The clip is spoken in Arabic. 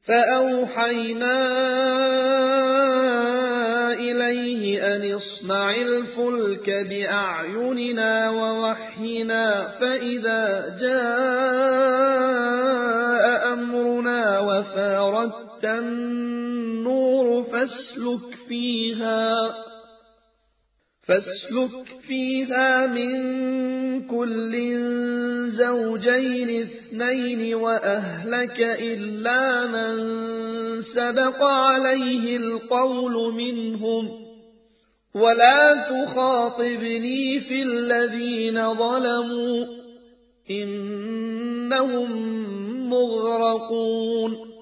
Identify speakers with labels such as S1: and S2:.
S1: فأوحينا إليه أن اصنع الفلك بأعيننا ووحينا فإذا جاء أمرنا وفاردت النور فاسلك فيها من كل زوجين اثنين وأهلك إلا من سبق عليه القول منهم ولا تخاطبني في الذين ظلموا إنهم مغرقون